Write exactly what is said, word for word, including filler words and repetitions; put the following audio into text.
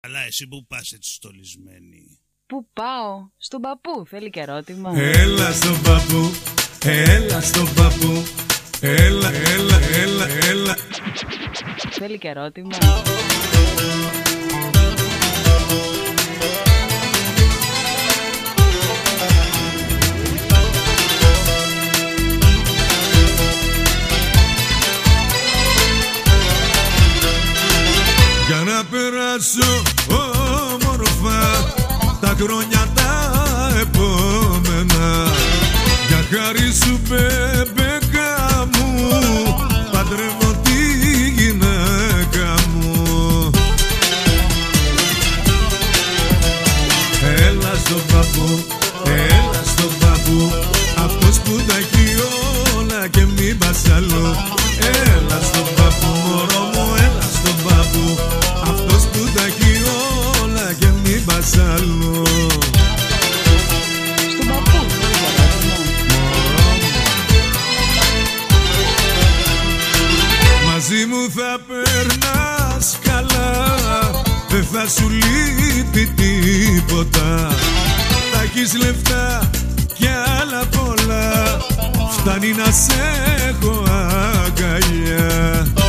Αλλά εσύ που πας έτσι στολισμένη? Πού πάω? Στον παππού, θέλει και ερώτημα. Έλα στον παππού, έλα στον παππού. Έλα, έλα, έλα, έλα. Θέλει και ερώτημα. Για να περάσω όμορφα τα χρόνια τα επόμενα, για χάρη σου μπεμπέκα μου παντρεύω τη γυναίκα μου. Έλα στον παππού, έλα στον παππού, αυτός που τα έχει όλα και μην πας αλλού. Έλα στον παππού μωρό μου, έλα στον παππού, αυτός που τα έχει όλα και μην πας αλλού. Στον παππού. Μαζί μου θα περνάς καλά, δεν θα σου λείπει τίποτα. Θα έχεις λεφτά και άλλα πολλά, φτάνει να σε έχω αγκαλιά.